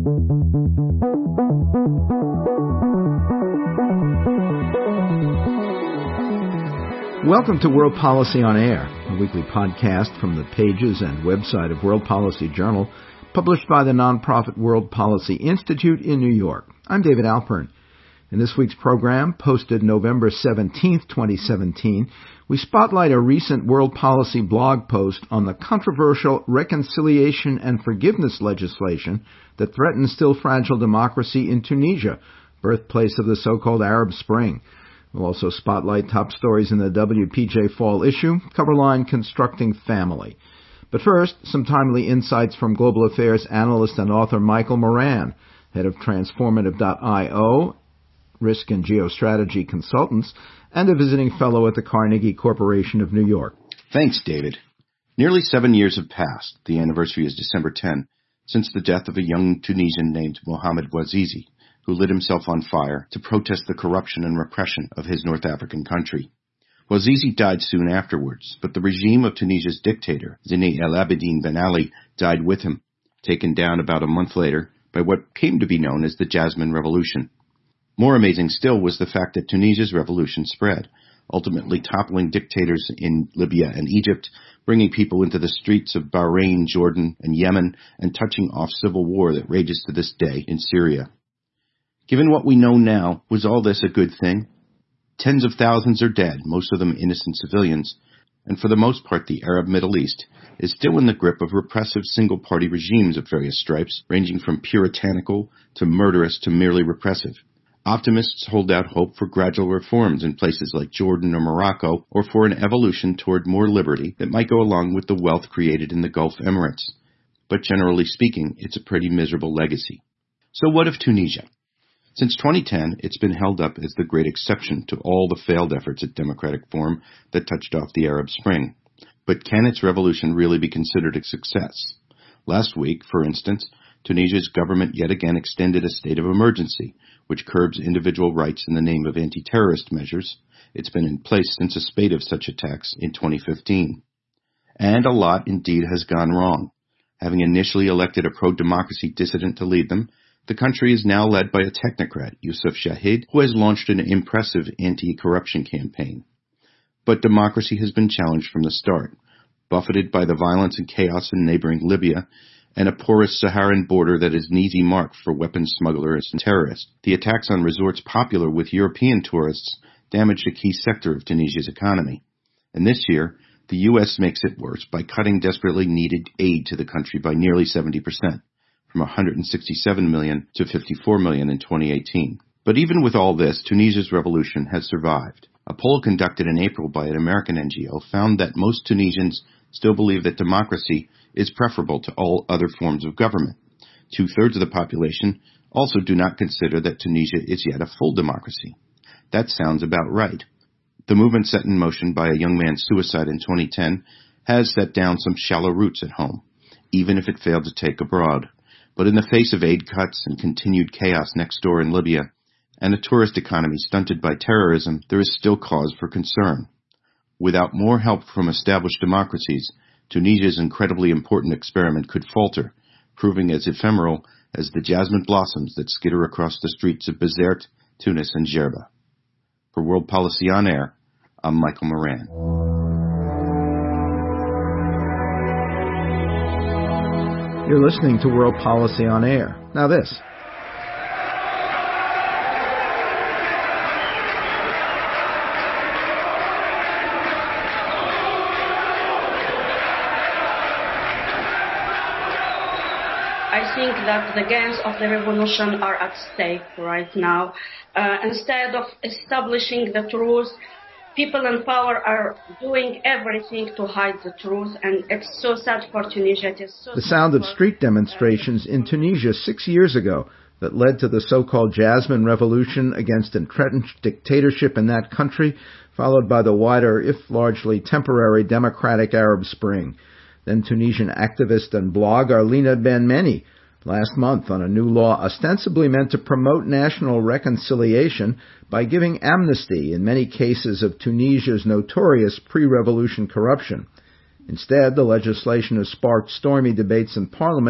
Welcome to World Policy on Air, a weekly podcast from the pages and website of World Policy Journal, published by the nonprofit World Policy Institute in New York. I'm David Alpern. In this week's program, posted November 17, 2017, we spotlight a recent World Policy blog post on the controversial reconciliation and forgiveness legislation that threatens still fragile democracy in Tunisia, birthplace of the so-called Arab Spring. We'll also spotlight top stories in the WPJ Fall issue, cover line Constructing Family. But first, some timely insights from global affairs analyst and author Michael Moran, head of Transformative.io, Risk and Geostrategy Consultants, and a visiting fellow at the Carnegie Corporation of New York. Thanks, David. Nearly 7 years have passed, the anniversary is December 10, since the death of a young Tunisian named Mohamed Bouazizi, who lit himself on fire to protest the corruption and repression of his North African country. Bouazizi died soon afterwards, but the regime of Tunisia's dictator, Zine El Abidine Ben Ali, died with him, taken down about a month later by what came to be known as the Jasmine Revolution. More amazing still was the fact that Tunisia's revolution spread, ultimately toppling dictators in Libya and Egypt, bringing people into the streets of Bahrain, Jordan, and Yemen, and touching off civil war that rages to this day in Syria. Given what we know now, was all this a good thing? Tens of thousands are dead, most of them innocent civilians, and for the most part the Arab Middle East is still in the grip of repressive single-party regimes of various stripes, ranging from puritanical to murderous to merely repressive. Optimists hold out hope for gradual reforms in places like Jordan or Morocco, or for an evolution toward more liberty that might go along with the wealth created in the Gulf Emirates. But generally speaking, it's a pretty miserable legacy. So what of Tunisia? Since 2010, it's been held up as the great exception to all the failed efforts at democratic form that touched off the Arab Spring. But can its revolution really be considered a success? Last week, for instance, Tunisia's government yet again extended a state of emergency, which curbs individual rights in the name of anti-terrorist measures. It's been in place since a spate of such attacks in 2015. And a lot indeed has gone wrong. Having initially elected a pro-democracy dissident to lead them, the country is now led by a technocrat, Youssef Chahid, who has launched an impressive anti-corruption campaign. But democracy has been challenged from the start, buffeted by the violence and chaos in neighboring Libya, and a porous Saharan border that is an easy mark for weapons smugglers and terrorists. The attacks on resorts popular with European tourists damaged a key sector of Tunisia's economy. And this year, the U.S. makes it worse by cutting desperately needed aid to the country by nearly 70%. From $167 million to $54 million in 2018. But even with all this, Tunisia's revolution has survived. A poll conducted in April by an American NGO found that most Tunisians still believe that democracy is preferable to all other forms of government. 2/3 of the population also do not consider that Tunisia is yet a full democracy. That sounds about right. The movement set in motion by a young man's suicide in 2010 has set down some shallow roots at home, even if it failed to take abroad. But in the face of aid cuts and continued chaos next door in Libya, and a tourist economy stunted by terrorism, there is still cause for concern. Without more help from established democracies, Tunisia's incredibly important experiment could falter, proving as ephemeral as the jasmine blossoms that skitter across the streets of Bizerte, Tunis, and Djerba. For World Policy on Air, I'm Michael Moran. You're listening to World Policy on Air. Now this. I think that the gains of the revolution are at stake right now. Instead of establishing the truth, people in power are doing everything to hide the truth, and it's so sad for Tunisia. The sound of street demonstrations in Tunisia 6 years ago that led to the so-called Jasmine Revolution against entrenched dictatorship in that country, followed by the wider, if largely temporary, democratic Arab Spring. Then Tunisian activist and blogger Lina Ben-Meni last month on a new law ostensibly meant to promote national reconciliation by giving amnesty in many cases of Tunisia's notorious pre-revolution corruption. Instead, the legislation has sparked stormy debates in Parliament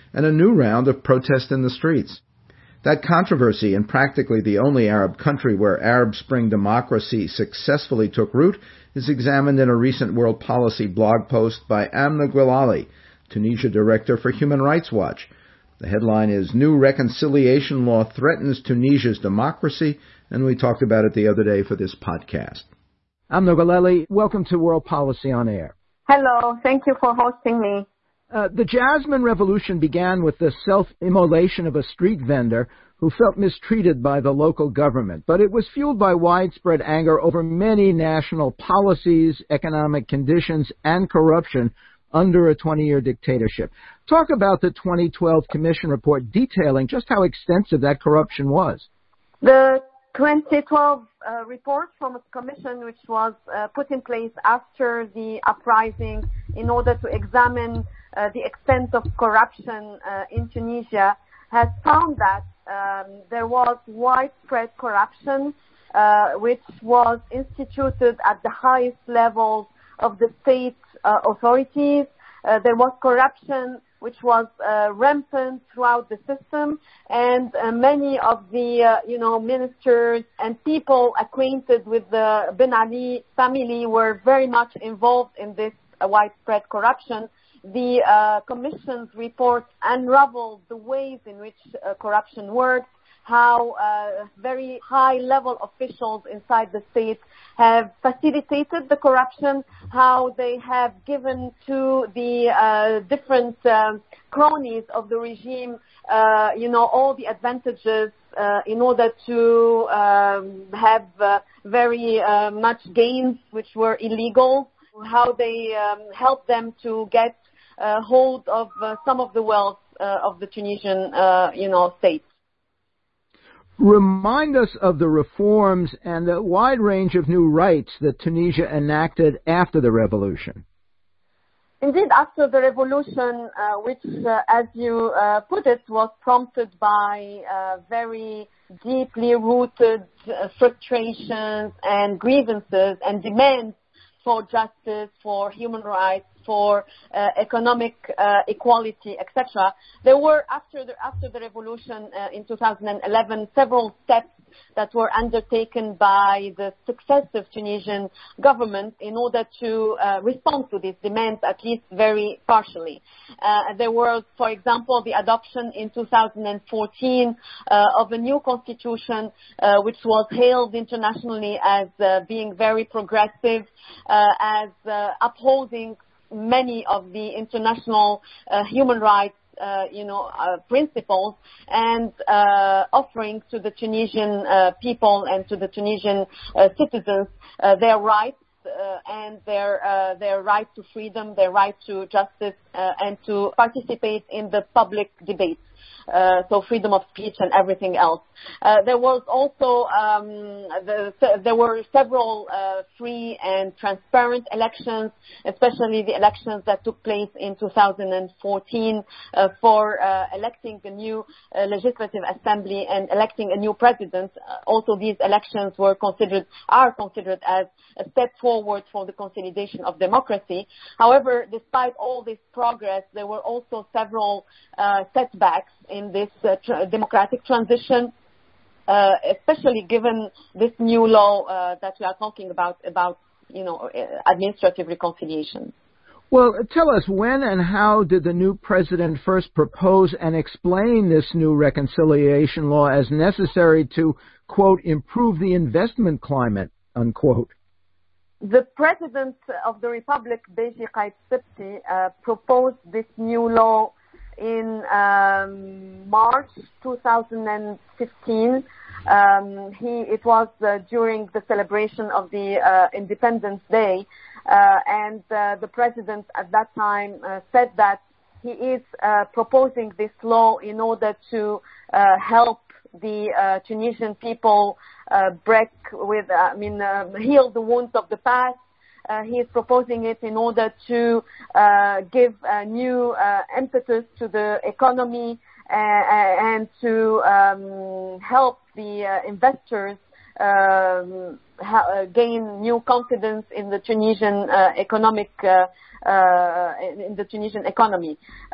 and a new round of protest in the streets. That controversy in practically the only Arab country where Arab Spring democracy successfully took root is examined in a recent World Policy blog post by Amna Gwilali, Tunisia Director for Human Rights Watch. The headline is New Reconciliation Law Threatens Tunisia's Democracy, and we talked about it the other day for this podcast. Amna Gwilali, welcome to World Policy on Air. Hello, thank you for hosting me. The Jasmine Revolution began with the self-immolation of a street vendor who felt mistreated by the local government, but it was fueled by widespread anger over many national policies, economic conditions, and corruption under a 20-year dictatorship. Talk about the 2012 Commission report detailing just how extensive that corruption was. The 2012 report from a commission which was put in place after the uprising in order to examine the extent of corruption in Tunisia has found that there was widespread corruption which was instituted at the highest levels of the state authorities. There was corruption which was rampant throughout the system, and many of the ministers and people acquainted with the Ben Ali family were very much involved in this widespread corruption. The Commission's report unraveled the ways in which corruption works, how very high-level officials inside the state have facilitated the corruption, how they have given to the different cronies of the regime, all the advantages in order to have very much gains which were illegal, how they helped them to get hold of some of the wealth of the Tunisian, state. Remind us of the reforms and the wide range of new rights that Tunisia enacted after the revolution. Indeed, after the revolution, which, as you put it, was prompted by very deeply rooted frustrations and grievances and demands for justice, for human rights, for economic equality, etc. There were, after the revolution in 2011, several steps that were undertaken by the successive Tunisian government in order to respond to these demands, at least very partially. There was, for example, the adoption in 2014 of a new constitution, which was hailed internationally as being very progressive, as upholding many of the international human rights principles, and offering to the Tunisian people and to the Tunisian citizens their rights and their right to freedom, their right to justice, and to participate in the public debate. So freedom of speech and everything else. There was also there were several free and transparent elections, especially the elections that took place in 2014 for electing the new legislative assembly and electing a new president. Also, these elections are considered as a step forward for the consolidation of democracy. However, despite all this progress, there were also several setbacks in this democratic transition, especially given this new law that we are talking about administrative reconciliation. Well, tell us, when and how did the new president first propose and explain this new reconciliation law as necessary to, quote, improve the investment climate, unquote? The President of the Republic, Beji Caid Sebsi, proposed this new law in March 2015. It was during the celebration of the Independence Day, and the President at that time said that he is proposing this law in order to help the Tunisian people heal the wounds of the past. He is proposing it in order to give a new impetus to the economy and to help the investors gain new confidence in the Tunisian in the Tunisian economy.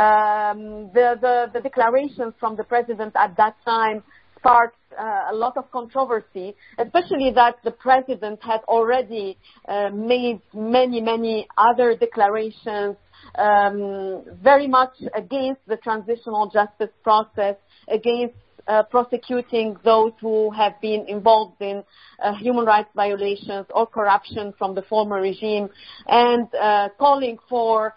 The declarations from the president at that time sparked a lot of controversy, especially that the president had already made many other declarations very much against the transitional justice process, against prosecuting those who have been involved in human rights violations or corruption from the former regime, and calling for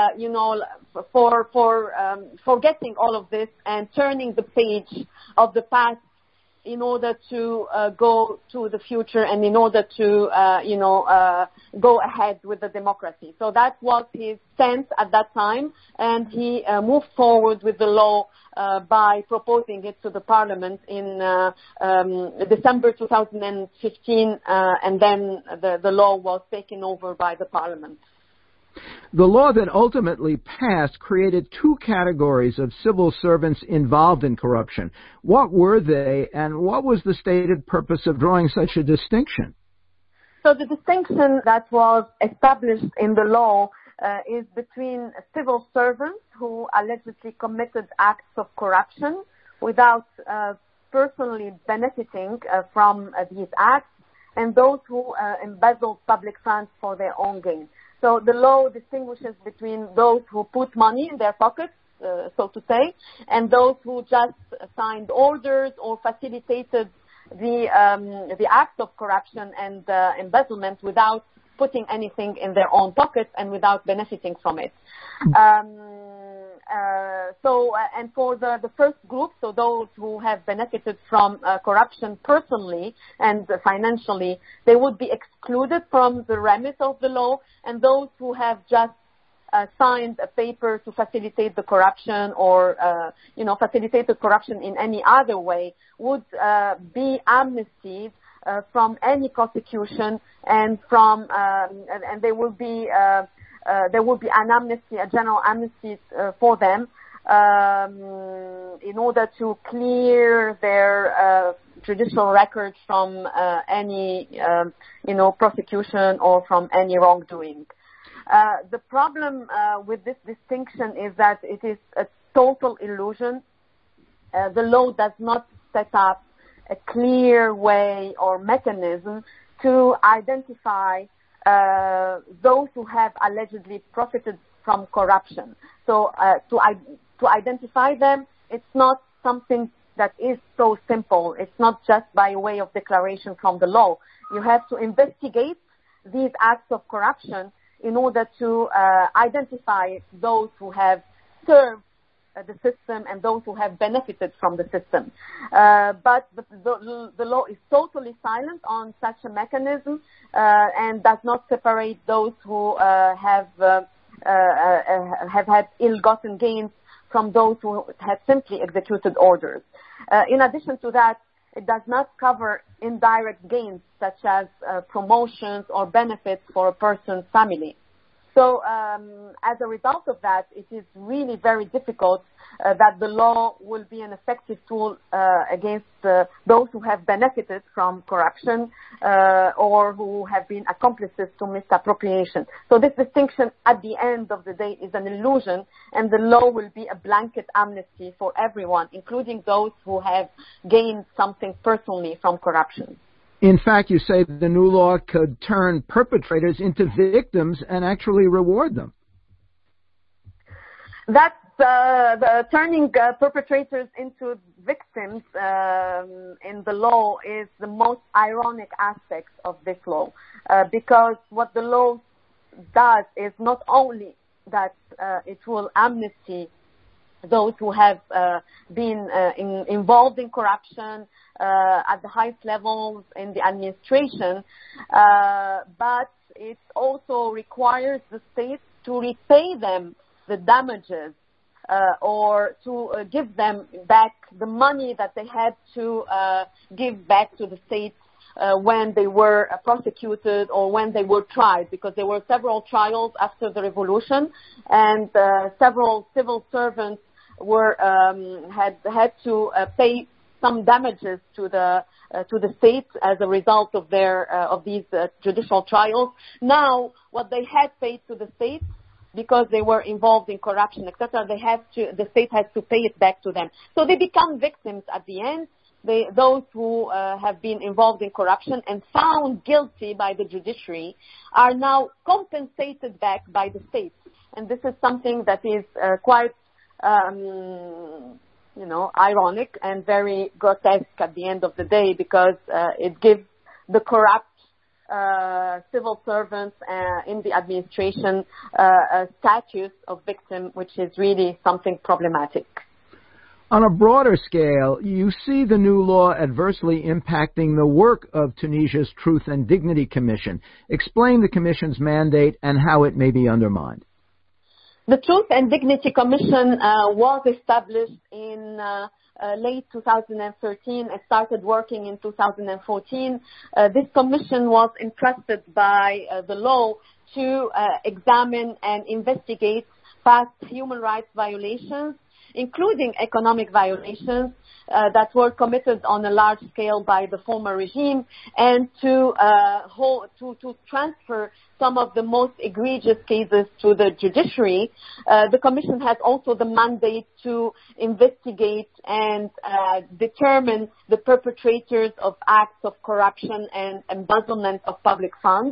forgetting all of this and turning the page of the past in order to go to the future and in order to go ahead with the democracy. So that was his stance at that time, and he moved forward with the law by proposing it to the parliament in December 2015, and then the law was taken over by the parliament. The law that ultimately passed created two categories of civil servants involved in corruption. What were they, and what was the stated purpose of drawing such a distinction? So the distinction that was established in the law is between civil servants who allegedly committed acts of corruption without personally benefiting from these acts, and those who embezzled public funds for their own gain. So the law distinguishes between those who put money in their pockets, so to say, and those who just signed orders or facilitated the acts of corruption and embezzlement without putting anything in their own pockets and without benefiting from it. And for the first group, so those who have benefited from corruption personally and financially, they would be excluded from the remit of the law, and those who have just signed a paper to facilitate the corruption or, facilitate the corruption in any other way would be amnestied from any prosecution, and from and there will be an amnesty, a general amnesty for them in order to clear their judicial records from any prosecution or from any wrongdoing. The problem with this distinction is that it is a total illusion. The law does not set up a clear way or mechanism to identify those who have allegedly profited from corruption. So to identify them, it's not something that is so simple. It's not just by way of declaration from the law. You have to investigate these acts of corruption in order to identify those who have served the system and those who have benefited from the system. But the law is totally silent on such a mechanism and does not separate those who have had ill-gotten gains from those who have simply executed orders. In addition to that, it does not cover indirect gains such as promotions or benefits for a person's family. So as a result of that, it is really very difficult that the law will be an effective tool against those who have benefited from corruption or who have been accomplices to misappropriation. So this distinction at the end of the day is an illusion, and the law will be a blanket amnesty for everyone, including those who have gained something personally from corruption. In fact, you say the new law could turn perpetrators into victims and actually reward them. That's the turning perpetrators into victims in the law is the most ironic aspect of this law, because what the law does is not only that it will amnesty those who have been involved in corruption at the highest levels in the administration, but it also requires the state to repay them the damages or to give them back the money that they had to give back to the state when they were prosecuted or when they were tried, because there were several trials after the revolution, and several civil servants had to pay some damages to the state as a result of these judicial trials. Now, what they had paid to the state, because they were involved in corruption, etc., the state has to pay it back to them. So they become victims at the end. Those who have been involved in corruption and found guilty by the judiciary are now compensated back by the state. And this is something that is quite, ironic and very grotesque at the end of the day, because it gives the corrupt civil servants in the administration a status of victim, which is really something problematic. On a broader scale, you see the new law adversely impacting the work of Tunisia's Truth and Dignity Commission. Explain the Commission's mandate and how it may be undermined. The Truth and Dignity Commission was established in late 2013 and started working in 2014. This commission was entrusted by the law to examine and investigate past human rights violations, including economic violations that were committed on a large scale by the former regime, and to transfer some of the most egregious cases to the judiciary. The Commission has also the mandate to investigate and determine the perpetrators of acts of corruption and embezzlement of public funds.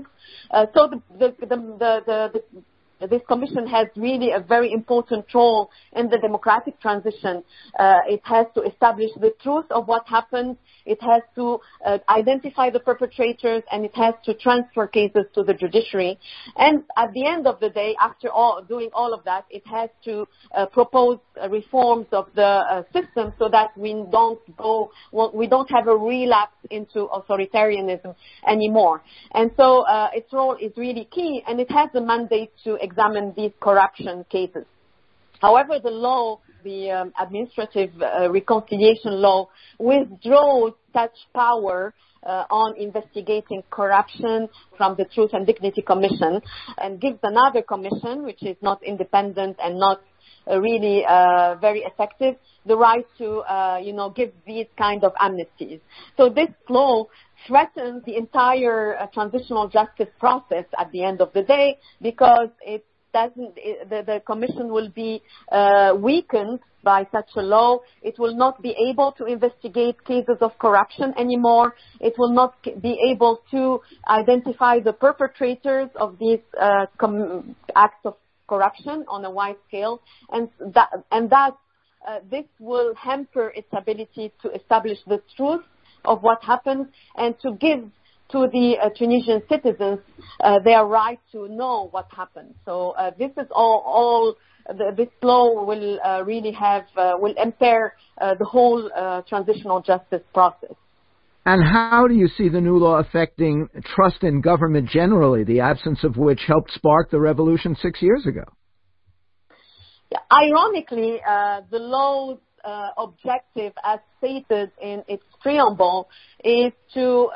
This commission has really a very important role in the democratic transition. It has to establish the truth of what happened. It has to identify the perpetrators, and it has to transfer cases to the judiciary. And at the end of the day, after doing all of that, it has to propose reforms of the system so that we don't have a relapse into authoritarianism anymore. And so its role is really key, and it has the mandate to examine these corruption cases. However, the administrative reconciliation law withdraws such power on investigating corruption from the Truth and Dignity Commission and gives another commission, which is not independent and not really very effective, the right to, give these kind of amnesties. So this law threatens the entire transitional justice process at the end of the day, because the commission will be weakened by such a law. It will not be able to investigate cases of corruption anymore. It will not be able to identify the perpetrators of these acts of corruption on a wide scale, and this will hamper its ability to establish the truth of what happened and to give to the Tunisian citizens their right to know what happened. So this is this law will really will impair the whole transitional justice process. And how do you see the new law affecting trust in government generally, the absence of which helped spark the revolution 6 years ago? Yeah, ironically, the law's objective, as stated in its preamble, is to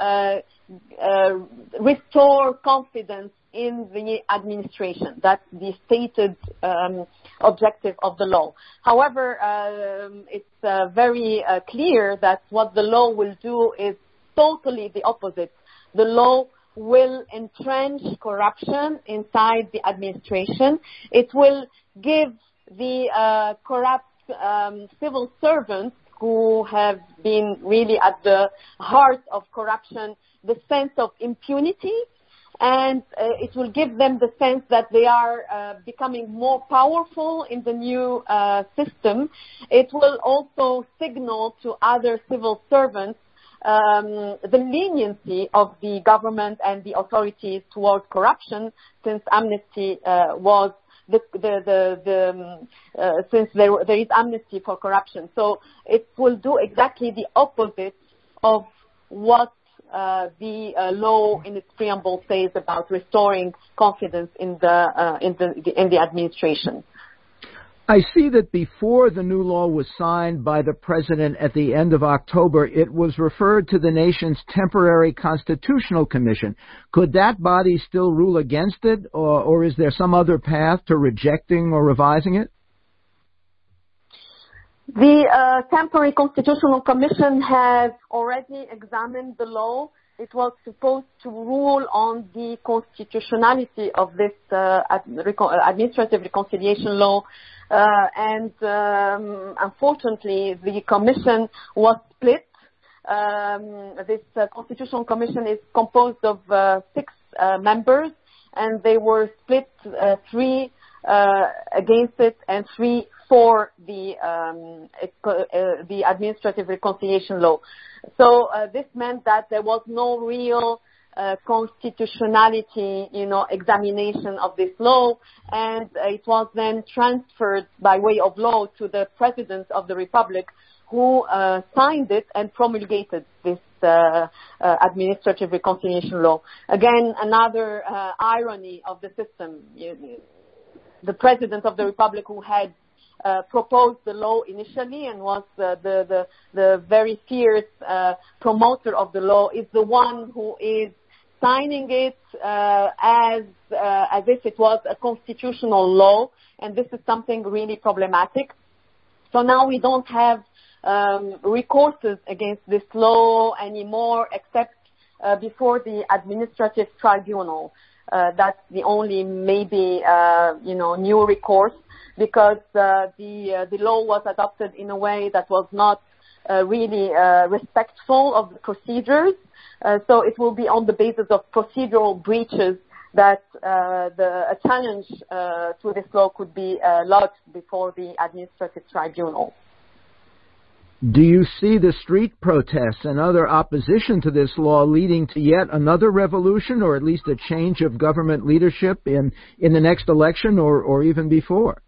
restore confidence in the administration. That's the stated objective of the law. However, it's very clear that what the law will do is totally the opposite. The law will entrench corruption inside the administration. It will give the corrupt civil servants who have been really at the heart of corruption the sense of impunity, and it will give them the sense that they are becoming more powerful in the new system. It will also signal to other civil servants the leniency of the government and the authorities towards corruption, since amnesty was since there is amnesty for corruption. So it will do exactly the opposite of what the law in its preamble says about restoring confidence in the administration. I see that before the new law was signed by the president at the end of October, it was referred to the nation's temporary constitutional commission. Could that body still rule against it, or is there some other path to rejecting or revising it? The Temporary Constitutional Commission has already examined the law. It was supposed to rule on the constitutionality of this administrative reconciliation law, and unfortunately, the commission was split. This Constitutional Commission is composed of 6 members, and they were split 3 against it and 3 for the administrative reconciliation law. So this meant that there was no real constitutionality, examination of this law, and it was then transferred by way of law to the President of the Republic, who signed it and promulgated this administrative reconciliation law. Again, another irony of the system. The President of the Republic, who had proposed the law initially and was the very fierce promoter of the law, is the one who is signing it as if it was a constitutional law, and this is something really problematic. So now we don't have recourses against this law anymore, except before the administrative tribunal. That's the only maybe new recourse, because the law was adopted in a way that was not really respectful of the procedures. So it will be on the basis of procedural breaches that a challenge to this law could be lodged before the administrative tribunal. Do you see the street protests and other opposition to this law leading to yet another revolution, or at least a change of government leadership in the next election or even before?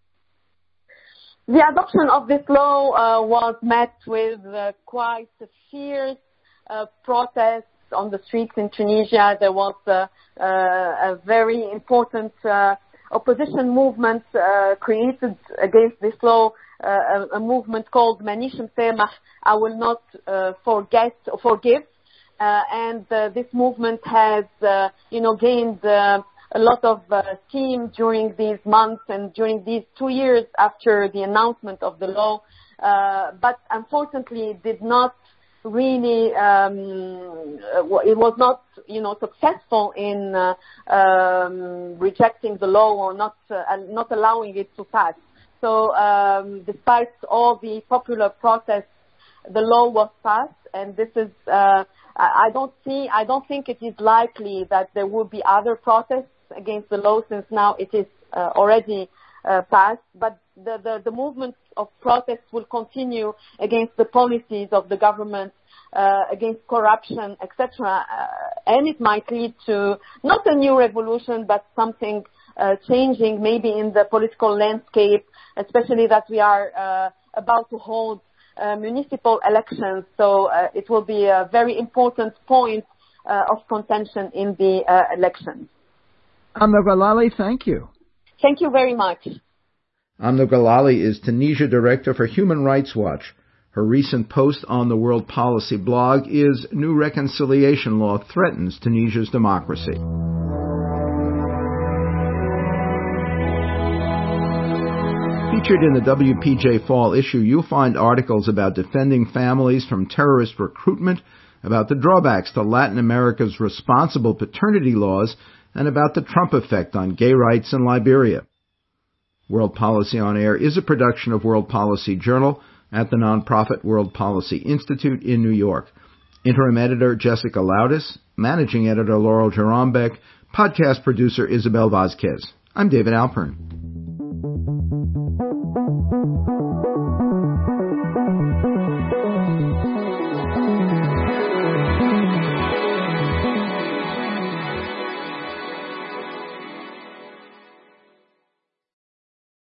The adoption of this law was met with quite fierce protests on the streets in Tunisia. There was a very important opposition movement created against this law, a movement called Manish Msamah, I will not forgive. And this movement has, gained a lot of steam during these months and during these 2 years after the announcement of the law, but unfortunately did not really, it was not, successful in rejecting the law or not allowing it to pass. So despite all the popular protests, the law was passed, and this is, I don't think it is likely that there will be other protests against the law, since now it is already passed. But the movement of protests will continue against the policies of the government, against corruption, etc. And it might lead to not a new revolution, but something changing maybe in the political landscape, especially that we are about to hold municipal elections. So it will be a very important point of contention in the elections. Amna Ghalali, thank you. Thank you very much. Amna Ghalali is Tunisia Director for Human Rights Watch. Her recent post on the World Policy blog is New Reconciliation Law Threatens Tunisia's Democracy. Featured in the WPJ Fall issue, you'll find articles about defending families from terrorist recruitment, about the drawbacks to Latin America's responsible paternity laws, and about the Trump effect on gay rights in Liberia. World Policy on Air is a production of World Policy Journal at the nonprofit World Policy Institute in New York. Interim editor Jessica Loudis, managing editor Laurel Jerombeck, podcast producer Isabel Vazquez. I'm David Alpern.